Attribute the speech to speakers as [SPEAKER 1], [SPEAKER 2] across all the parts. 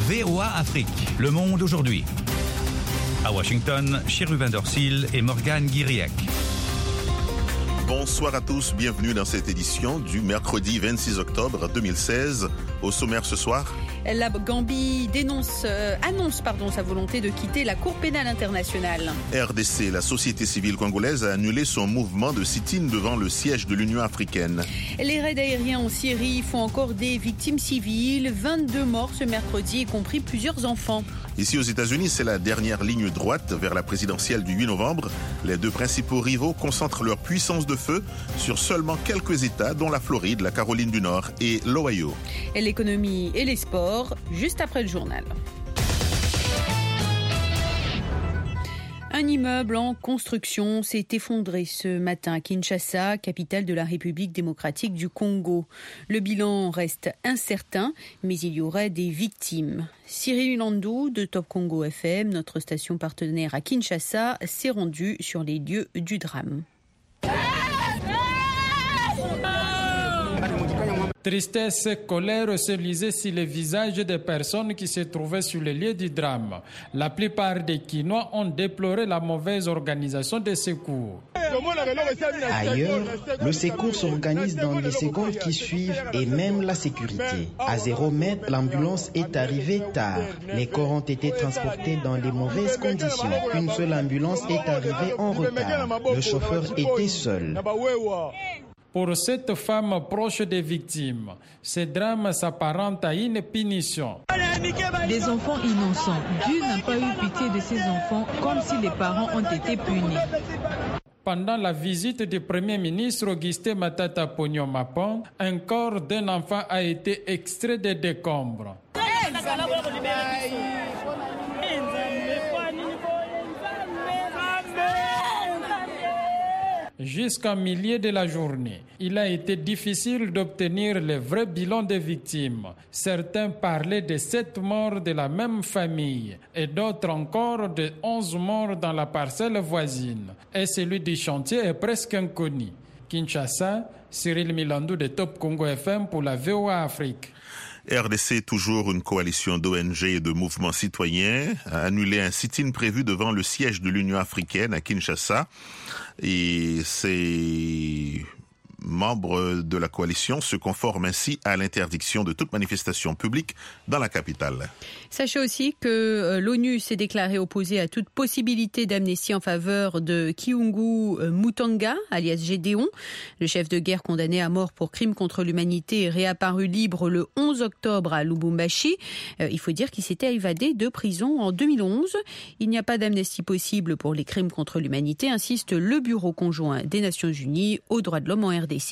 [SPEAKER 1] VOA Afrique, le monde aujourd'hui. À Washington, Cherubin Dorsil et Morgane Guiriec.
[SPEAKER 2] Bonsoir à tous, bienvenue dans cette édition du mercredi 26 octobre 2016. Au sommaire ce soir,
[SPEAKER 3] la Gambie annonce sa volonté de quitter la Cour pénale internationale.
[SPEAKER 2] RDC, la société civile congolaise a annulé son mouvement de sit-in devant le siège de l'Union africaine.
[SPEAKER 3] Les raids aériens en Syrie font encore des victimes civiles. 22 morts ce mercredi, y compris plusieurs enfants.
[SPEAKER 2] Ici aux États-Unis, c'est la dernière ligne droite vers la présidentielle du 8 novembre. Les deux principaux rivaux concentrent leur puissance de feu sur seulement quelques États, dont la Floride, la Caroline du Nord et l'Ohio.
[SPEAKER 3] L'économie et les sports, juste après le journal. Un immeuble en construction s'est effondré ce matin à Kinshasa, capitale de la République démocratique du Congo. Le bilan reste incertain, mais il y aurait des victimes. Cyril Landou de Top Congo FM, notre station partenaire à Kinshasa, s'est rendu sur les lieux du drame.
[SPEAKER 4] Tristesse et colère se lisaient sur les visages des personnes qui se trouvaient sur les lieux du drame. La plupart des Kinois ont déploré la mauvaise organisation des secours.
[SPEAKER 5] Ailleurs, le secours s'organise dans les secondes qui suivent et même la sécurité. À 0 mètre, l'ambulance est arrivée tard. Les corps ont été transportés dans les mauvaises conditions. Une seule ambulance est arrivée en retard. Le chauffeur était seul.
[SPEAKER 4] Pour cette femme proche des victimes, ce drame s'apparente à une punition.
[SPEAKER 6] Des enfants innocents. Dieu n'a pas eu pitié de ces enfants comme si les parents ont été punis.
[SPEAKER 4] Pendant la visite du Premier ministre Augustin Matata Ponyo-Mapon, un corps d'un enfant a été extrait des décombres. Jusqu'à milieu de la journée, il a été difficile d'obtenir le vrai bilan des victimes. Certains parlaient de 7 morts de la même famille et d'autres encore de 11 morts dans la parcelle voisine. Et celui du chantier est presque inconnu. Kinshasa, Cyril Milandou de Top Congo FM pour la VOA Afrique.
[SPEAKER 2] RDC, toujours une coalition d'ONG et de mouvements citoyens, a annulé un sit-in prévu devant le siège de l'Union africaine à Kinshasa. Et ces membres de la coalition se conforment ainsi à l'interdiction de toute manifestation publique dans la capitale.
[SPEAKER 3] Sachez aussi que l'ONU s'est déclarée opposée à toute possibilité d'amnistie en faveur de Kiungu Mutanga, alias Gédéon. Le chef de guerre condamné à mort pour crimes contre l'humanité est réapparu libre le 11 octobre à Lubumbashi. Il faut dire qu'il s'était évadé de prison en 2011. Il n'y a pas d'amnistie possible pour les crimes contre l'humanité, insiste le Bureau conjoint des Nations Unies aux droits de l'homme en RDC.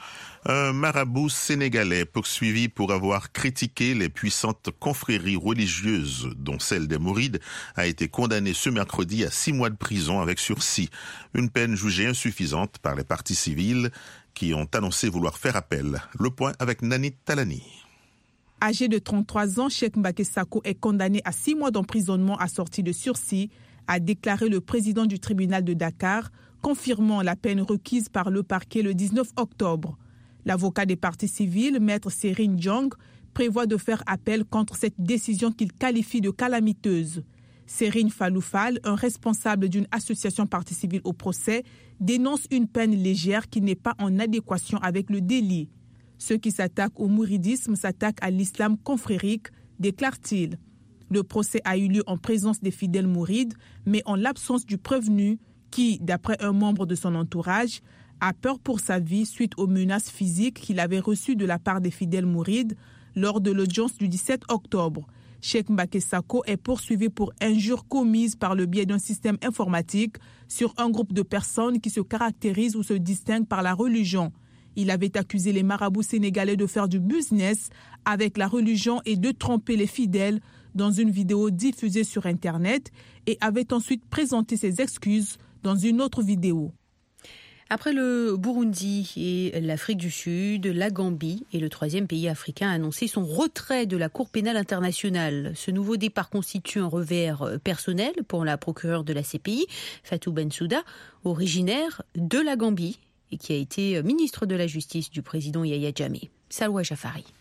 [SPEAKER 2] Un marabout sénégalais poursuivi pour avoir critiqué les puissantes confréries religieuses, dont celle des Mourides, a été condamné ce mercredi à 6 mois de prison avec sursis. Une peine jugée insuffisante par les parties civiles qui ont annoncé vouloir faire appel. Le point avec Nani Talani.
[SPEAKER 7] Âgé de 33 ans, Cheikh Mbaké Sako est condamné à 6 mois d'emprisonnement assorti de sursis, a déclaré le président du tribunal de Dakar, confirmant la peine requise par le parquet le 19 octobre. L'avocat des parties civiles, maître Serine Jong, prévoit de faire appel contre cette décision qu'il qualifie de calamiteuse. Serine Faloufal, un responsable d'une association partie civile au procès, dénonce une peine légère qui n'est pas en adéquation avec le délit. Ceux qui s'attaquent au mouridisme s'attaquent à l'islam confrérique, déclare-t-il. Le procès a eu lieu en présence des fidèles mourides, mais en l'absence du prévenu, qui, d'après un membre de son entourage, a peur pour sa vie suite aux menaces physiques qu'il avait reçues de la part des fidèles mourides lors de l'audience du 17 octobre. Cheikh Mbaké Sako est poursuivi pour injures commises par le biais d'un système informatique sur un groupe de personnes qui se caractérisent ou se distinguent par la religion. Il avait accusé les marabouts sénégalais de faire du business avec la religion et de tromper les fidèles dans une vidéo diffusée sur Internet et avait ensuite présenté ses excuses dans une autre vidéo.
[SPEAKER 3] Après le Burundi et l'Afrique du Sud, la Gambie est le 3e pays africain à annoncer son retrait de la Cour pénale internationale. Ce nouveau départ constitue un revers personnel pour la procureure de la CPI, Fatou Bensouda, originaire de la Gambie et qui a été ministre de la Justice du président Yahya Jammeh. Salwa Jafari.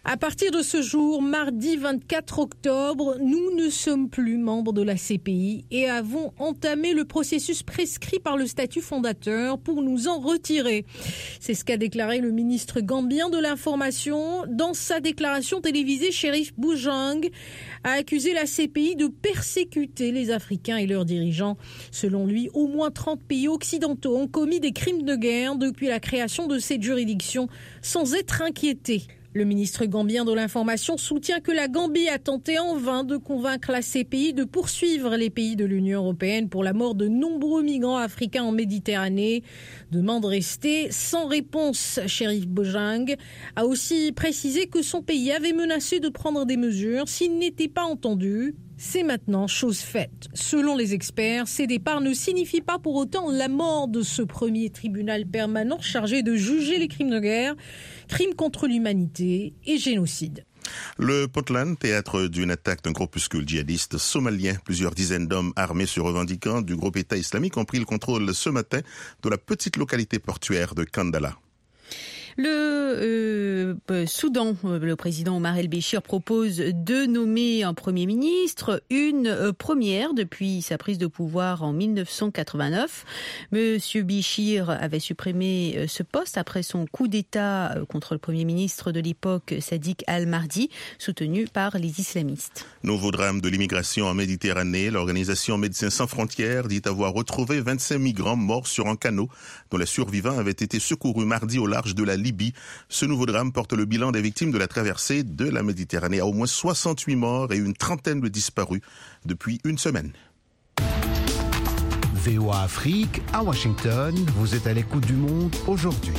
[SPEAKER 8] À partir de ce jour, mardi 24 octobre, nous ne sommes plus membres de la CPI et avons entamé le processus prescrit par le statut fondateur pour nous en retirer. C'est ce qu'a déclaré le ministre gambien de l'Information. Dans sa déclaration télévisée, Sheriff Bojang a accusé la CPI de persécuter les Africains et leurs dirigeants. Selon lui, au moins 30 pays occidentaux ont commis des crimes de guerre depuis la création de cette juridiction sans être inquiétés. Le ministre gambien de l'Information soutient que la Gambie a tenté en vain de convaincre la CPI de poursuivre les pays de l'Union européenne pour la mort de nombreux migrants africains en Méditerranée. Demande restée sans réponse. Sheriff Bojang a aussi précisé que son pays avait menacé de prendre des mesures s'il n'était pas entendu. C'est maintenant chose faite. Selon les experts, ces départs ne signifient pas pour autant la mort de ce premier tribunal permanent chargé de juger les crimes de guerre, crimes contre l'humanité et génocide.
[SPEAKER 2] Le Puntland, théâtre d'une attaque d'un groupuscule djihadiste somalien. Plusieurs dizaines d'hommes armés se revendiquant du groupe État islamique ont pris le contrôle ce matin de la petite localité portuaire de Kandala.
[SPEAKER 3] Le Soudan, le président Omar el-Béchir propose de nommer un Premier ministre, une première depuis sa prise de pouvoir en 1989. Monsieur Béchir avait supprimé ce poste après son coup d'État contre le Premier ministre de l'époque, Sadiq al-Mahdi, soutenu par les islamistes.
[SPEAKER 2] Nouveau drame de l'immigration en Méditerranée. L'organisation Médecins sans frontières dit avoir retrouvé 25 migrants morts sur un canot dont les survivants avaient été secourus mardi au large de la Libye. Ce nouveau drame porte le bilan des victimes de la traversée de la Méditerranée à au moins 68 morts et une trentaine de disparus depuis une semaine.
[SPEAKER 9] VOA Afrique, à Washington, vous êtes à l'écoute du monde aujourd'hui.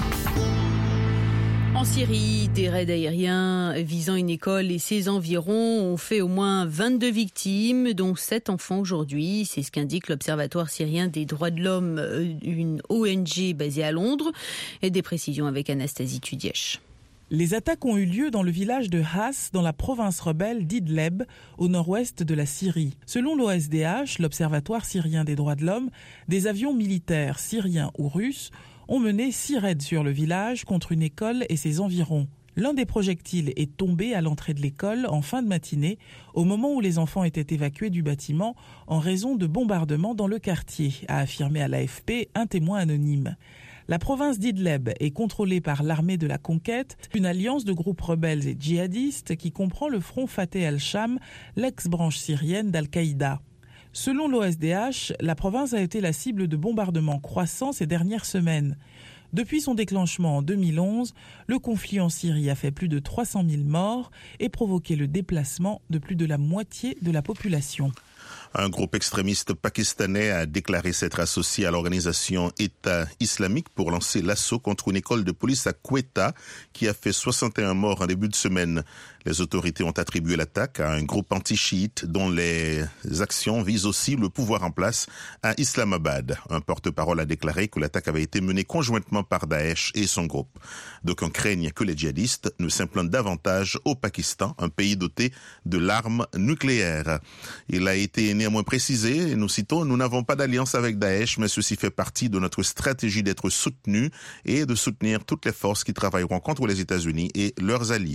[SPEAKER 3] En Syrie, des raids aériens visant une école et ses environs ont fait au moins 22 victimes, dont 7 enfants aujourd'hui. C'est ce qu'indique l'Observatoire syrien des droits de l'homme, une ONG basée à Londres. Et des précisions avec Anastasie Tudièche.
[SPEAKER 10] Les attaques ont eu lieu dans le village de Has, dans la province rebelle d'Idleb, au nord-ouest de la Syrie. Selon l'OSDH, l'Observatoire syrien des droits de l'homme, des avions militaires syriens ou russes ont mené 6 raids sur le village contre une école et ses environs. L'un des projectiles est tombé à l'entrée de l'école en fin de matinée, au moment où les enfants étaient évacués du bâtiment en raison de bombardements dans le quartier, a affirmé à l'AFP un témoin anonyme. La province d'Idleb est contrôlée par l'armée de la conquête, une alliance de groupes rebelles et djihadistes qui comprend le front Fateh al-Sham, l'ex-branche syrienne d'Al-Qaïda. Selon l'OSDH, la province a été la cible de bombardements croissants ces dernières semaines. Depuis son déclenchement en 2011, le conflit en Syrie a fait plus de 300 000 morts et provoqué le déplacement de plus de la moitié de la population.
[SPEAKER 2] Un groupe extrémiste pakistanais a déclaré s'être associé à l'organisation État islamique pour lancer l'assaut contre une école de police à Quetta qui a fait 61 morts en début de semaine. Les autorités ont attribué l'attaque à un groupe anti-chiite dont les actions visent aussi le pouvoir en place à Islamabad. Un porte-parole a déclaré que l'attaque avait été menée conjointement par Daesh et son groupe. D'aucuns craignent que les djihadistes ne s'implantent davantage au Pakistan, un pays doté de l'arme nucléaire. Il a été néanmoins précisé, et nous citons, « Nous n'avons pas d'alliance avec Daesh, mais ceci fait partie de notre stratégie d'être soutenus et de soutenir toutes les forces qui travailleront contre les États-Unis et leurs alliés. »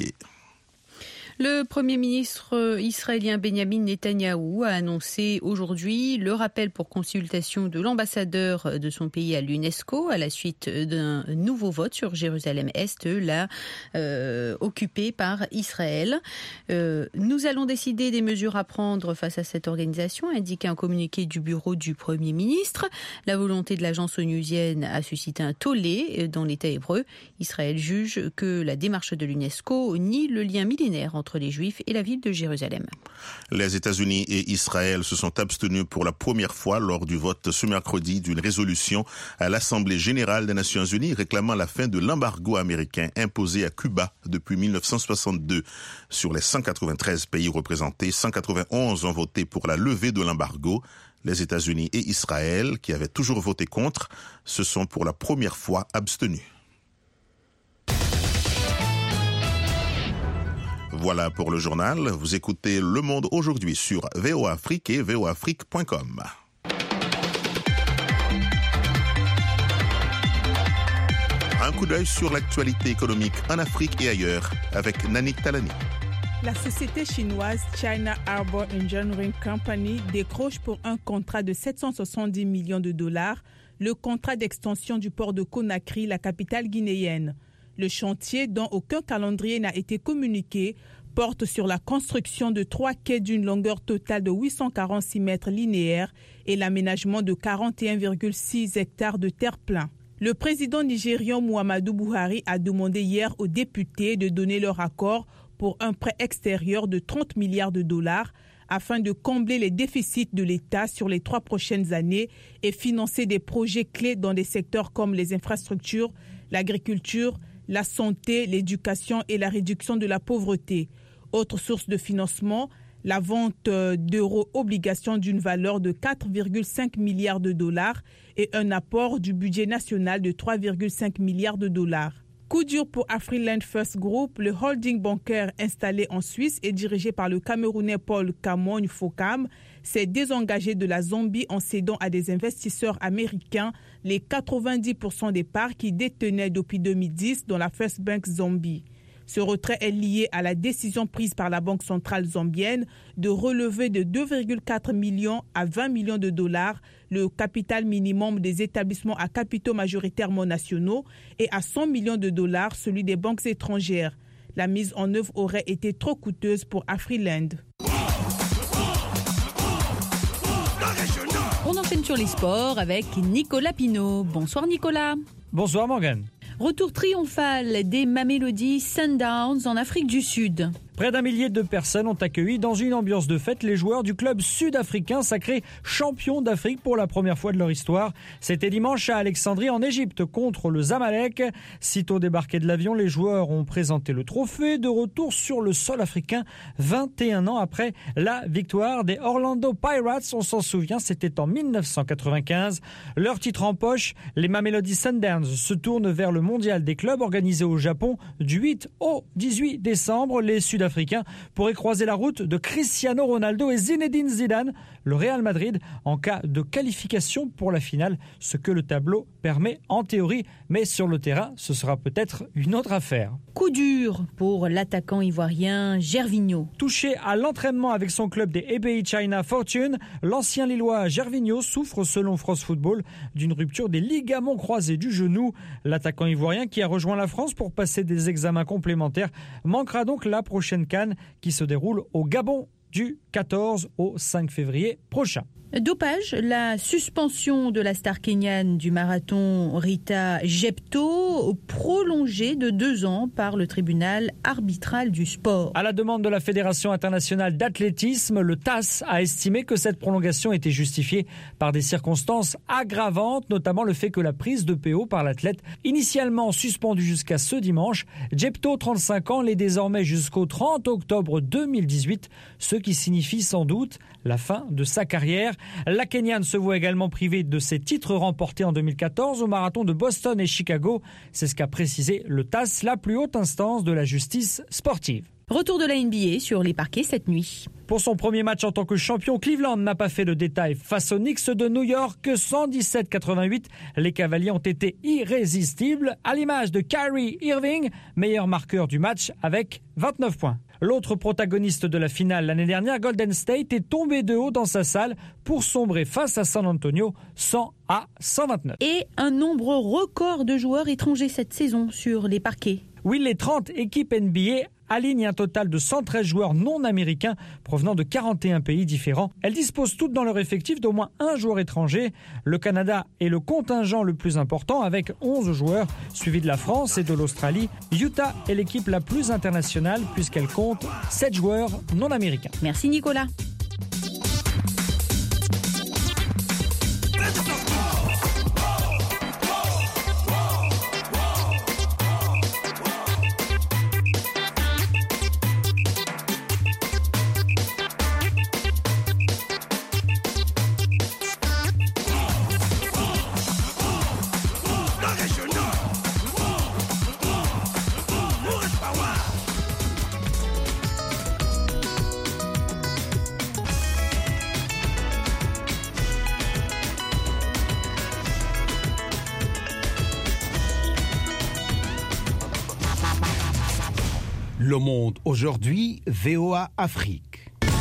[SPEAKER 3] Le Premier ministre israélien Benjamin Netanyahou a annoncé aujourd'hui le rappel pour consultation de l'ambassadeur de son pays à l'UNESCO à la suite d'un nouveau vote sur Jérusalem-Est, là occupé par Israël. Nous allons décider des mesures à prendre face à cette organisation, a indiqué un communiqué du bureau du Premier ministre. La volonté de l'agence onusienne a suscité un tollé dans l'État hébreu. Israël juge que la démarche de l'UNESCO nie le lien millénaire entre les Juifs et la ville de Jérusalem.
[SPEAKER 2] Les États-Unis et Israël se sont abstenus pour la première fois lors du vote ce mercredi d'une résolution à l'Assemblée générale des Nations unies réclamant la fin de l'embargo américain imposé à Cuba depuis 1962. Sur les 193 pays représentés, 191 ont voté pour la levée de l'embargo. Les États-Unis et Israël, qui avaient toujours voté contre, se sont pour la première fois abstenus. Voilà pour le journal. Vous écoutez Le Monde aujourd'hui sur VOA Afrique et voaafrique.com. Un coup d'œil sur l'actualité économique en Afrique et ailleurs avec Nanik Talani.
[SPEAKER 7] La société chinoise China Harbour Engineering Company décroche pour un contrat de 770 millions de dollars le contrat d'extension du port de Conakry, la capitale guinéenne. Le chantier, dont aucun calendrier n'a été communiqué, porte sur la construction de 3 quais d'une longueur totale de 846 mètres linéaires et l'aménagement de 41,6 hectares de terre-plein. Le président nigérian Muhammadu Buhari a demandé hier aux députés de donner leur accord pour un prêt extérieur de 30 milliards de dollars afin de combler les déficits de l'État sur les 3 prochaines années et financer des projets clés dans des secteurs comme les infrastructures, l'agriculture, la santé, l'éducation et la réduction de la pauvreté. Autre source de financement, la vente d'euro-obligations d'une valeur de 4,5 milliards de dollars et un apport du budget national de 3,5 milliards de dollars. Coup dur pour Afriland First Group, le holding bancaire installé en Suisse et dirigé par le Camerounais Paul Kamogne Fokam, s'est désengagé de la Zambie en cédant à des investisseurs américains les 90% des parts qu'ils détenaient depuis 2010 dans la First Bank Zambie. Ce retrait est lié à la décision prise par la Banque centrale zambienne de relever de 2,4 millions à 20 millions de dollars le capital minimum des établissements à capitaux majoritairement nationaux et à 100 millions de dollars celui des banques étrangères. La mise en œuvre aurait été trop coûteuse pour Afriland.
[SPEAKER 3] On enchaîne sur les sports avec Nicolas Pinault. Bonsoir Nicolas.
[SPEAKER 11] Bonsoir Morgane.
[SPEAKER 3] Retour triomphal des Mamelody Sundowns en Afrique du Sud.
[SPEAKER 11] Près d'1 millier de personnes ont accueilli dans une ambiance de fête les joueurs du club sud-africain sacré champion d'Afrique pour la première fois de leur histoire. C'était dimanche à Alexandrie en Égypte contre le Zamalek. Sitôt débarqués de l'avion, les joueurs ont présenté le trophée de retour sur le sol africain 21 ans après la victoire des Orlando Pirates. On s'en souvient, c'était en 1995. Leur titre en poche, les Mamelody Sundowns se tournent vers le mondial des clubs organisé au Japon du 8 au 18 décembre. Les Sud-Africains pourraient croiser la route de Cristiano Ronaldo et Zinedine Zidane, le Real Madrid, en cas de qualification pour la finale, ce que le tableau permet en théorie, mais sur le terrain, ce sera peut-être une autre affaire.
[SPEAKER 3] Coup dur pour l'attaquant ivoirien Gervinho.
[SPEAKER 11] Touché à l'entraînement avec son club des EBI China Fortune, l'ancien Lillois Gervinho souffre, selon France Football, d'une rupture des ligaments croisés du genou. L'attaquant ivoirien, qui a rejoint la France pour passer des examens complémentaires, manquera donc la prochaine CAN qui se déroule au Gabon du 14 au 5 février prochain.
[SPEAKER 3] Dopage, la suspension de la star kenyane du marathon Rita Jepto prolongée de 2 ans par le tribunal arbitral du sport.
[SPEAKER 11] À la demande de la Fédération internationale d'athlétisme, le TAS a estimé que cette prolongation était justifiée par des circonstances aggravantes, notamment le fait que la prise de PO par l'athlète, initialement suspendue jusqu'à ce dimanche, Jepto, 35 ans, l'est désormais jusqu'au 30 octobre 2018, ce qui signifie sans doute la fin de sa carrière. La Kenyane se voit également privée de ses titres remportés en 2014 au marathon de Boston et Chicago. C'est ce qu'a précisé le TAS, la plus haute instance de la justice sportive.
[SPEAKER 3] Retour de la NBA sur les parquets cette nuit.
[SPEAKER 11] Pour son premier match en tant que champion, Cleveland n'a pas fait le détail face aux Knicks de New York, 117-88. Les Cavaliers ont été irrésistibles, à l'image de Kyrie Irving, meilleur marqueur du match avec 29 points. L'autre protagoniste de la finale l'année dernière, Golden State, est tombé de haut dans sa salle pour sombrer face à San Antonio 100-129.
[SPEAKER 3] Et un nombre record de joueurs étrangers cette saison sur les parquets.
[SPEAKER 11] Oui, les 30 équipes NBA alignent un total de 113 joueurs non américains provenant de 41 pays différents. Elles disposent toutes dans leur effectif d'au moins un joueur étranger. Le Canada est le contingent le plus important avec 11 joueurs, suivi de la France et de l'Australie. Utah est l'équipe la plus internationale puisqu'elle compte 7 joueurs non américains.
[SPEAKER 3] Merci Nicolas.
[SPEAKER 9] Le Monde aujourd'hui, VOA Afrique.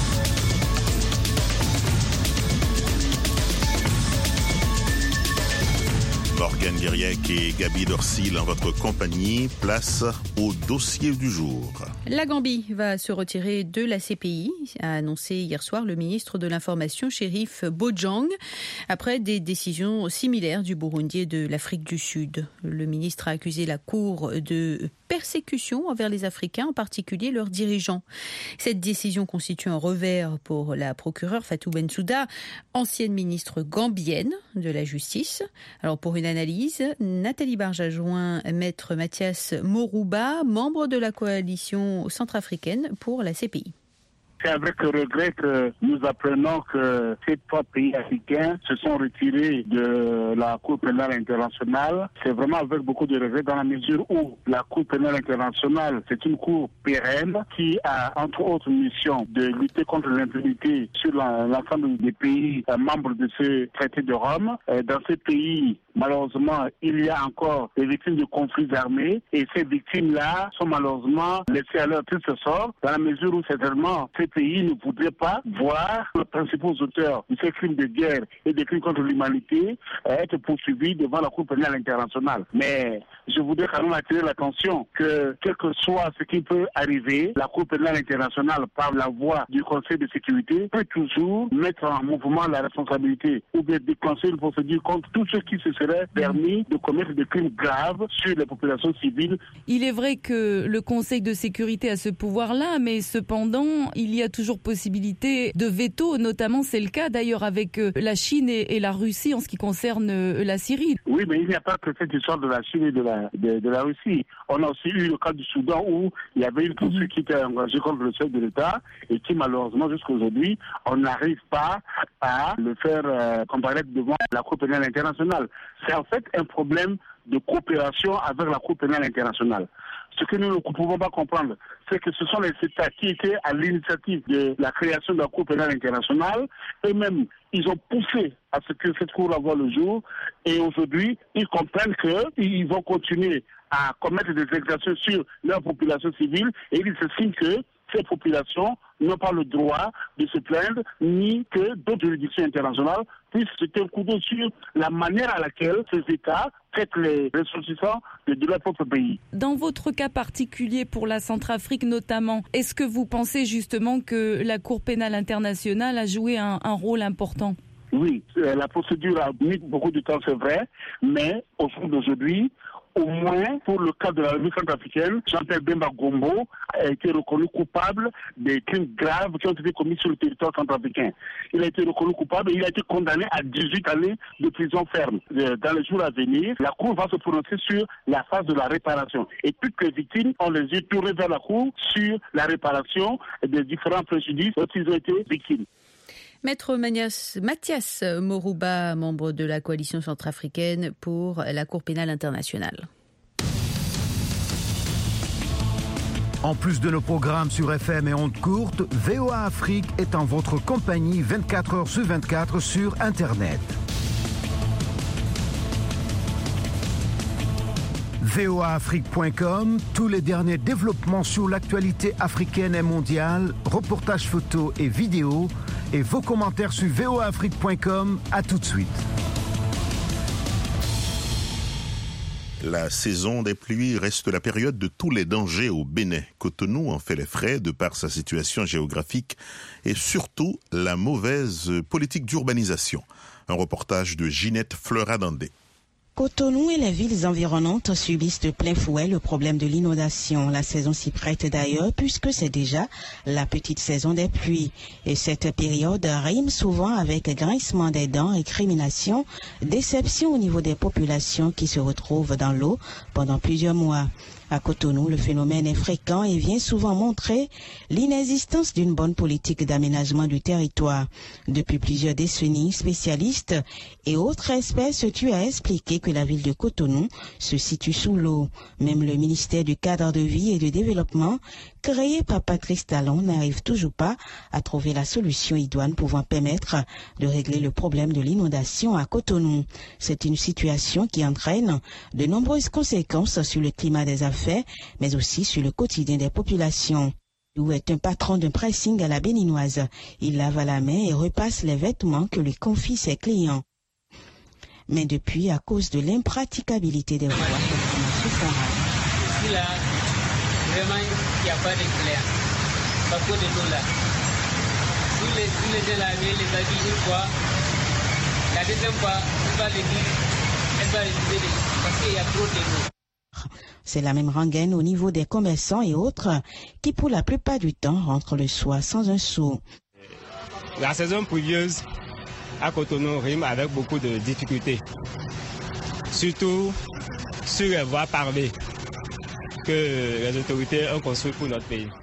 [SPEAKER 2] Morgane Guiriec et Gaby Dorsil en votre compagnie. Place au dossier du jour.
[SPEAKER 3] La Gambie va se retirer de la CPI, a annoncé hier soir le ministre de l'Information, Sheriff Bojang, après des décisions similaires du Burundi et de l'Afrique du Sud. Le ministre a accusé la Cour de persécution envers les Africains, en particulier leurs dirigeants. Cette décision constitue un revers pour la procureure Fatou Bensouda, ancienne ministre gambienne de la Justice. Alors pour une analyse, Nathalie Barge a joint Maître Mathias Morouba, membre de la coalition centrafricaine pour la CPI.
[SPEAKER 12] C'est avec regret que nous apprenons que ces 3 pays africains se sont retirés de la Cour pénale internationale. C'est vraiment avec beaucoup de regret dans la mesure où la Cour pénale internationale, c'est une cour pérenne qui a entre autres mission de lutter contre l'impunité sur l'ensemble des pays membres de ce traité de Rome. Dans ces pays, malheureusement, il y a encore des victimes de conflits armés et ces victimes-là sont malheureusement laissées à leur triste sort dans la mesure où certainement ces pays ne voudraient pas voir les principaux auteurs de ces crimes de guerre et des crimes contre l'humanité être poursuivis devant la Cour pénale internationale. Mais je voudrais quand même attirer l'attention que quel que soit ce qui peut arriver, la Cour pénale internationale par la voie du Conseil de sécurité peut toujours mettre en mouvement la responsabilité ou bien déclencher une procédure contre tous ceux qui se seraient permis de commettre des crimes graves sur les populations civiles.
[SPEAKER 13] Il est vrai que le Conseil de sécurité a ce pouvoir-là, mais cependant, il y a toujours possibilité de veto, notamment c'est le cas d'ailleurs avec la Chine et la Russie en ce qui concerne la Syrie.
[SPEAKER 12] Oui, mais il n'y a pas que cette histoire de la Chine et de la Russie. On a aussi eu le cas du Soudan où il y avait une poursuite qui était engagée contre le chef de l'État et qui malheureusement jusqu'à aujourd'hui, on n'arrive pas à le faire comparaître devant la Cour pénale internationale. C'est en fait un problème de coopération avec la Cour pénale internationale. Ce que nous ne pouvons pas comprendre, c'est que ce sont les États qui étaient à l'initiative de la création de la Cour pénale internationale. Eux-mêmes, ils ont poussé à ce que cette Cour voie le jour. Et aujourd'hui, ils comprennent qu'ils vont continuer à commettre des exactions sur leur population civile. Et ils estiment que ces populations n'ont pas le droit de se plaindre, ni que d'autres juridictions internationales puissent jeter un coup d'œil sur la manière à laquelle ces États traitent les ressortissants de leur propre pays.
[SPEAKER 13] Dans votre cas particulier pour la Centrafrique notamment, est-ce que vous pensez justement que la Cour pénale internationale a joué un rôle important ?
[SPEAKER 12] Oui, la procédure a mis beaucoup de temps, c'est vrai, mais au jour d'aujourd'hui, au moins pour le cas de la République centrafricaine, Jean-Pierre Bemba Gombo a été reconnu coupable des crimes graves qui ont été commis sur le territoire centrafricain. Il a été reconnu coupable et il a été condamné à 18 années de prison ferme. Dans les jours à venir, la Cour va se prononcer sur la phase de la réparation. Et toutes les victimes ont les yeux tournés vers la Cour sur la réparation des différents préjudices dont ils ont été victimes.
[SPEAKER 3] Maître Mathias Morouba, membre de la coalition centrafricaine pour la Cour pénale internationale.
[SPEAKER 9] En plus de nos programmes sur FM et ondes courtes, VOA Afrique est en votre compagnie 24 heures sur 24 sur Internet. voaafrique.com, tous les derniers développements sur l'actualité africaine et mondiale, reportages photos et vidéos, et vos commentaires sur voaafrique.com. À tout de suite.
[SPEAKER 2] La saison des pluies reste la période de tous les dangers au Bénin. Cotonou en fait les frais de par sa situation géographique et surtout la mauvaise politique d'urbanisation. Un reportage de Ginette Fleuradandé.
[SPEAKER 14] Cotonou et les villes environnantes subissent de plein fouet le problème de l'inondation. La saison s'y prête d'ailleurs puisque c'est déjà la petite saison des pluies. Et cette période rime souvent avec grincement des dents, récrimination, déception au niveau des populations qui se retrouvent dans l'eau pendant plusieurs mois. À Cotonou, le phénomène est fréquent et vient souvent montrer l'inexistence d'une bonne politique d'aménagement du territoire. Depuis plusieurs décennies, spécialistes et autres experts se tuent à expliquer que la ville de Cotonou se situe sous l'eau. Même le ministère du Cadre de vie et du Développement créé par Patrice Talon n'arrive toujours pas à trouver la solution idoine pouvant permettre de régler le problème de l'inondation à Cotonou. C'est une situation qui entraîne de nombreuses conséquences sur le climat des affaires, mais aussi sur le quotidien des populations. Lou est un patron d'un pressing à la béninoise. Il lave à la main et repasse les vêtements que lui confient ses clients. Mais depuis, à cause de l'impraticabilité des voies,
[SPEAKER 15] Ici là, vraiment, il n'y a pas de clair. Pas de l'eau là. Tous les gens là, les habits une fois, la deuxième fois, elle va réviser parce qu'il y a trop de l'eau.
[SPEAKER 14] C'est la même rengaine au niveau des commerçants et autres qui, pour la plupart du temps, rentrent le soir sans un sou.
[SPEAKER 16] La saison pluvieuse à Cotonou rime avec beaucoup de difficultés, surtout sur les voies pavées que les autorités ont construites pour notre pays.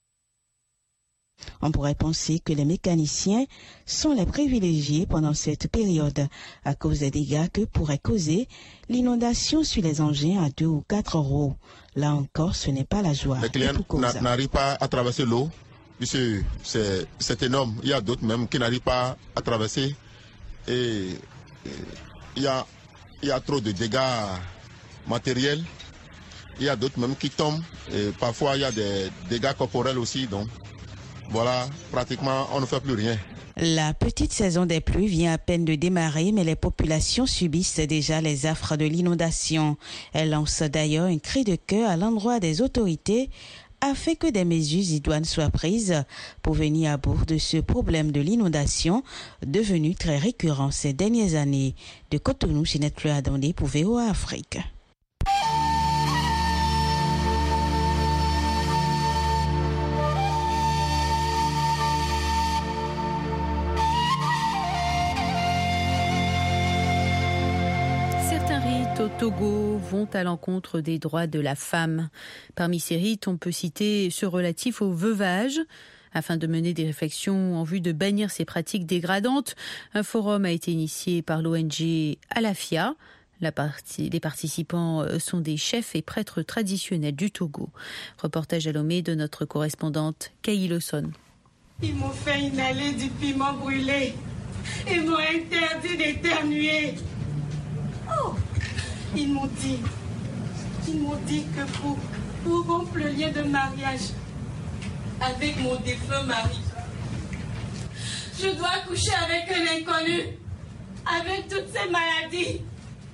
[SPEAKER 14] On pourrait penser que les mécaniciens sont les privilégiés pendant cette période à cause des dégâts que pourrait causer l'inondation sur les engins à 2 ou 4 roues. Là encore, ce n'est pas la joie.
[SPEAKER 17] Les clients n'arrivent pas à traverser l'eau, puisque c'est énorme. Il y a d'autres même qui n'arrivent pas à traverser. Et il y a trop de dégâts matériels. Il y a d'autres même qui tombent. Et parfois, il y a des dégâts corporels aussi. Donc, voilà, pratiquement, on ne fait plus rien.
[SPEAKER 14] La petite saison des pluies vient à peine de démarrer, mais les populations subissent déjà les affres de l'inondation. Elle lance d'ailleurs un cri de cœur à l'endroit des autorités afin que des mesures idoines soient prises pour venir à bout de ce problème de l'inondation devenu très récurrent ces dernières années. De Cotonou, Ginette Fleur-Adondé pour VOA Afrique.
[SPEAKER 3] Au Togo vont à l'encontre des droits de la femme. Parmi ces rites, on peut citer ceux relatifs au veuvage. Afin de mener des réflexions en vue de bannir ces pratiques dégradantes, un forum a été initié par l'ONG Alafia. Les participants sont des chefs et prêtres traditionnels du Togo. Reportage à Lomé de notre correspondante Kayi Lawson.
[SPEAKER 18] Ils m'ont fait inhaler du piment brûlé. Ils m'ont interdit d'éternuer. Oh! Ils m'ont dit que pour rompre le lien de mariage avec mon défunt mari, je dois coucher avec un inconnu, avec toutes ces maladies.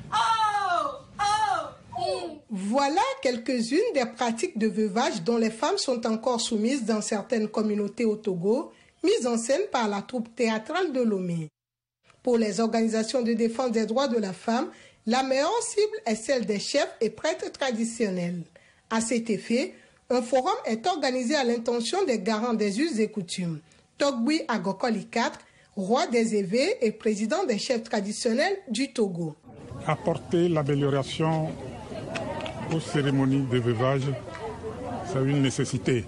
[SPEAKER 19] Voilà quelques-unes des pratiques de veuvage dont les femmes sont encore soumises dans certaines communautés au Togo, mises en scène par la troupe théâtrale de Lomé. Pour les organisations de défense des droits de la femme, la meilleure cible est celle des chefs et prêtres traditionnels. À cet effet, un forum est organisé à l'intention des garants des us et coutumes. Togbui Agokoli IV, roi des Évé et président des chefs traditionnels du Togo.
[SPEAKER 20] Apporter l'amélioration aux cérémonies de veuvage, c'est une nécessité.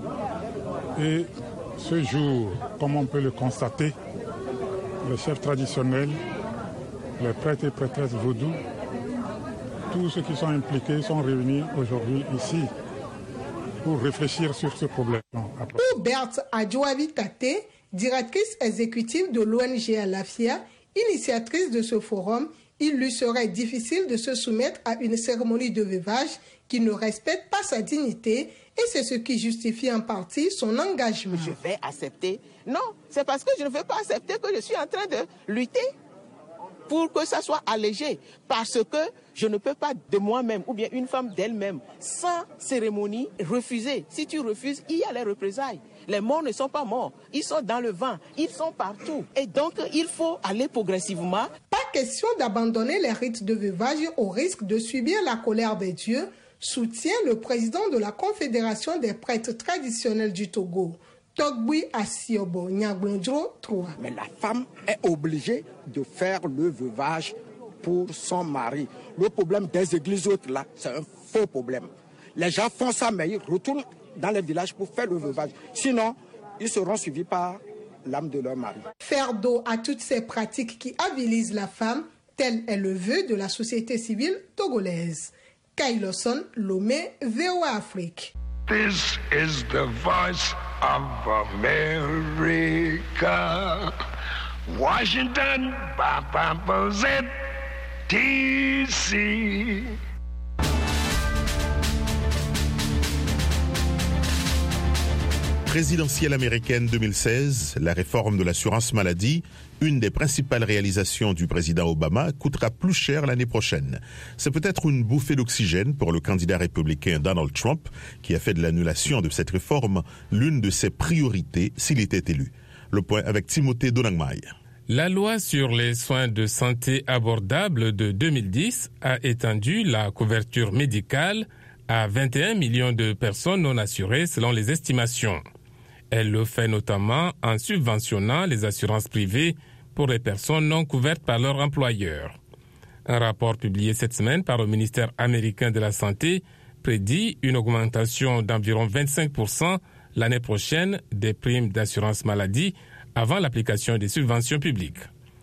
[SPEAKER 20] Et ce jour, comme on peut le constater, les chefs traditionnels, les prêtres et prêtresses vaudou, tous ceux qui sont impliqués sont réunis aujourd'hui ici pour réfléchir sur ce problème.
[SPEAKER 19] Pour Berthe Adjouavi Tate, directrice exécutive de l'ONG Alafia, initiatrice de ce forum, il lui serait difficile de se soumettre à une cérémonie de veuvage qui ne respecte pas sa dignité et c'est ce qui justifie en partie son engagement.
[SPEAKER 21] Je vais accepter. Non, c'est parce que je ne veux pas accepter que je suis en train de lutter pour que ça soit allégé. Parce que je ne peux pas de moi-même ou bien une femme d'elle-même, sans cérémonie, refuser. Si tu refuses, il y a les représailles. Les morts ne sont pas morts, ils sont dans le vent, ils sont partout. Et donc, il faut aller progressivement.
[SPEAKER 19] Pas question d'abandonner les rites de veuvage au risque de subir la colère des dieux, soutient le président de la Confédération des prêtres traditionnels du Togo. Togbui Asiobo Nyagbondro 3.
[SPEAKER 22] Mais la femme est obligée de faire le veuvage pour son mari. Le problème des églises autres là, c'est un faux problème. Les gens font ça, mais ils retournent dans les villages pour faire le veuvage. Sinon, ils seront suivis par l'âme de leur mari.
[SPEAKER 19] Faire dos à toutes ces pratiques qui avilisent la femme, tel est le vœu de la société civile togolaise. Kayi Lawson, Lomé, VOA Afrique.
[SPEAKER 1] This is the voice of America. Washington, DC.
[SPEAKER 2] Présidentielle américaine 2016, la réforme de l'assurance maladie, une des principales réalisations du président Obama, coûtera plus cher l'année prochaine. C'est peut-être une bouffée d'oxygène pour le candidat républicain Donald Trump, qui a fait de l'annulation de cette réforme l'une de ses priorités s'il était élu. Le point avec Timothée Donangmai.
[SPEAKER 5] La loi sur les soins de santé abordables de 2010 a étendu la couverture médicale à 21 millions de personnes non assurées selon les estimations. Elle le fait notamment en subventionnant les assurances privées pour les personnes non couvertes par leur employeur. Un rapport publié cette semaine par le ministère américain de la Santé prédit une augmentation d'environ 25% l'année prochaine des primes d'assurance maladie avant l'application des subventions publiques.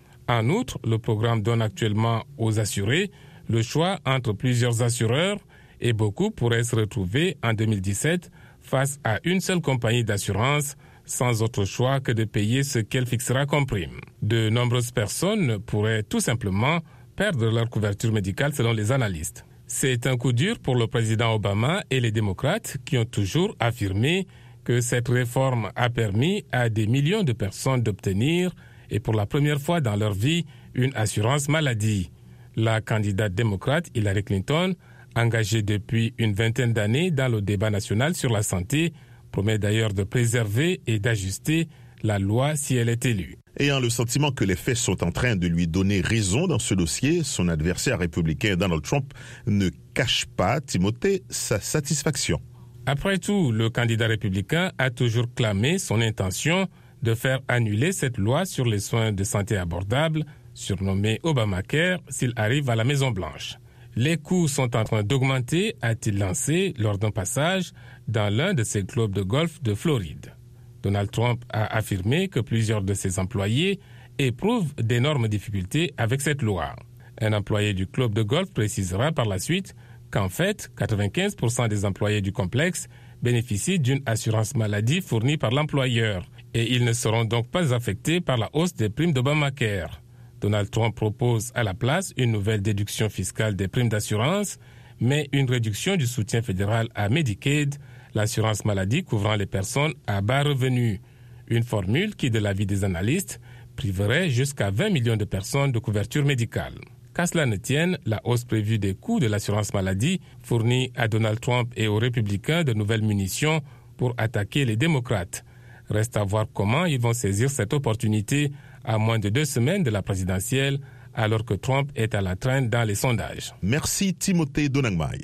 [SPEAKER 5] En outre, le programme donne actuellement aux assurés le choix entre plusieurs assureurs et beaucoup pourraient se retrouver en 2017 face à une seule compagnie d'assurance sans autre choix que de payer ce qu'elle fixera comme prime. De nombreuses personnes pourraient tout simplement perdre leur couverture médicale selon les analystes. C'est un coup dur pour le président Obama et les démocrates qui ont toujours affirmé que cette réforme a permis à des millions de personnes d'obtenir, et pour la première fois dans leur vie, une assurance maladie. La candidate démocrate Hillary Clinton, engagée depuis une vingtaine d'années dans le débat national sur la santé, promet d'ailleurs de préserver et d'ajuster la loi si elle est élue.
[SPEAKER 2] Ayant le sentiment que les faits sont en train de lui donner raison dans ce dossier, son adversaire républicain Donald Trump ne cache pas, Timothée, sa satisfaction.
[SPEAKER 5] Après tout, le candidat républicain a toujours clamé son intention de faire annuler cette loi sur les soins de santé abordables, surnommée Obamacare, s'il arrive à la Maison-Blanche. Les coûts sont en train d'augmenter, a-t-il lancé lors d'un passage dans l'un de ses clubs de golf de Floride. Donald Trump a affirmé que plusieurs de ses employés éprouvent d'énormes difficultés avec cette loi. Un employé du club de golf précisera par la suite qu'en fait, 95% des employés du complexe bénéficient d'une assurance maladie fournie par l'employeur et ils ne seront donc pas affectés par la hausse des primes d'Obamacare. Donald Trump propose à la place une nouvelle déduction fiscale des primes d'assurance, mais une réduction du soutien fédéral à Medicaid, l'assurance maladie couvrant les personnes à bas revenus. Une formule qui, de l'avis des analystes, priverait jusqu'à 20 millions de personnes de couverture médicale. Qu'à cela ne tienne, la hausse prévue des coûts de l'assurance maladie fournit à Donald Trump et aux républicains de nouvelles munitions pour attaquer les démocrates. Reste à voir comment ils vont saisir cette opportunité à moins de 2 semaines de la présidentielle, alors que Trump est à la traîne dans les sondages.
[SPEAKER 2] Merci Timothée Donangmai.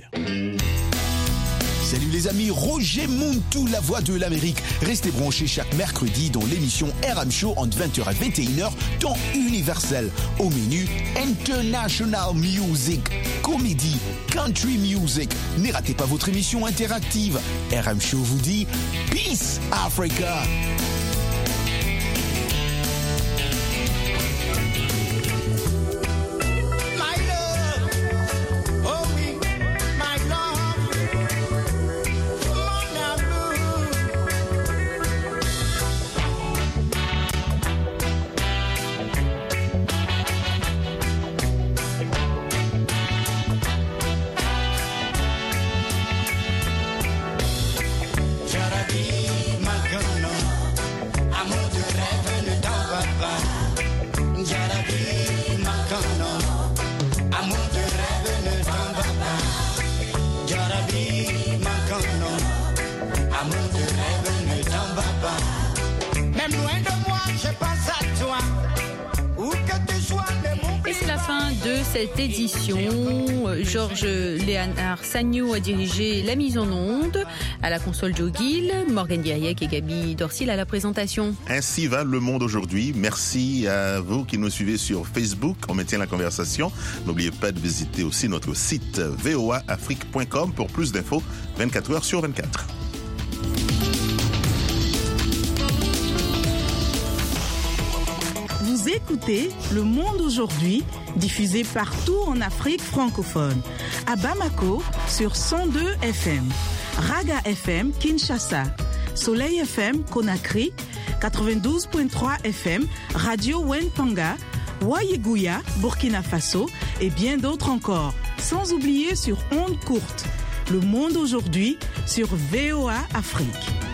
[SPEAKER 23] Salut les amis, Roger Montou, la voix de l'Amérique. Restez branchés chaque mercredi dans l'émission RM Show entre 20h et 21h, temps universel. Au menu, International Music, comédie, country music. Ne ratez pas votre émission interactive. RM Show vous dit Peace Africa.
[SPEAKER 3] Cette édition, Georges Léonard Sagnou a dirigé la mise en onde, à la console Joe Gill, Morgan Diriec et Gabi Dorsil à la présentation.
[SPEAKER 2] Ainsi va le monde aujourd'hui. Merci à vous qui nous suivez sur Facebook. On maintient la conversation. N'oubliez pas de visiter aussi notre site voaafrique.com pour plus d'infos 24 heures sur 24.
[SPEAKER 24] Vous écoutez Le Monde aujourd'hui, diffusé partout en Afrique francophone. À Bamako, sur 102 FM. Raga FM Kinshasa, Soleil FM Conakry, 92.3 FM Radio Wenpanga, Wayeguya, Burkina Faso et bien d'autres encore. Sans oublier sur ondes courtes. Le monde aujourd'hui sur VOA Afrique.